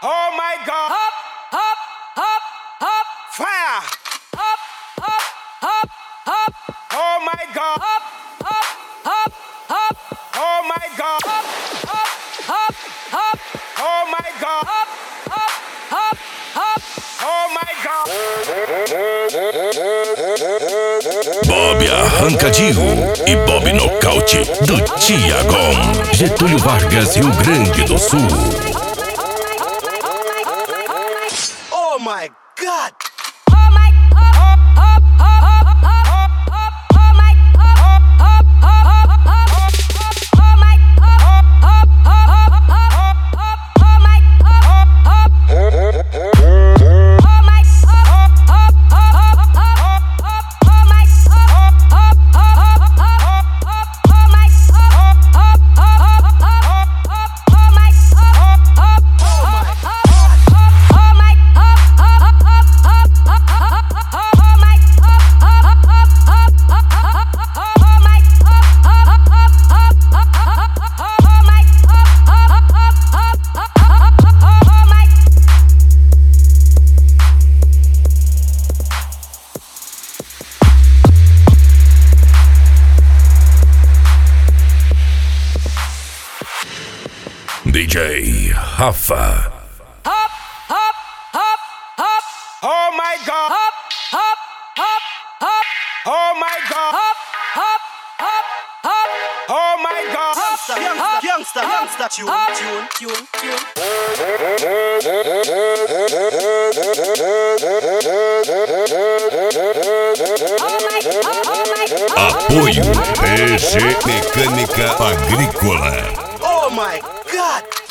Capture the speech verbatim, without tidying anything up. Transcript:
Oh my God. Hop, hop, hop, hop. Fire. Hop, hop, hop, hop. Oh my God. Hop, hop, hop, hop. Oh my God. Hop, hop, hop, hop. Oh my God. Hop, hop, hop, hop. Oh my God. Bob Arrancadinho e Bob Nocaute do Tiagão. Getúlio Vargas, Rio Grande do Sul. Oh my God. Oh my, hop, hop, hop, hop, hop, hop. Oh my, hop, hop, hop, hop, hop. Oh my, hop, hop, hop, hop, hop. Oh my, hop, hop. Oh my, hop, hop, hop, hop, hop. Oh my, hop, hop, hop, hop, hop. Oh my, hop, hop, hop, hop, hop. Oh my, hop, hop, hop, hop. Oh my, hop, hop, hop, hop. Oh my, hop, hop, hop, hop. Oh my, hop, hop, hop, hop. Oh my, hop, hop, hop, hop. Oh my. D J Rafa. Hop, hop, hop, hop. Oh my God. Hop, hop, hop, hop. Oh my God. Hop, hop, hop, hop. Oh my God. Hop, Youngster, hop, youngster, hop, tune, hop. tune, tune, tune. Oh my, oh my, Apoio P G Mecânica Agrícola. Oh my God.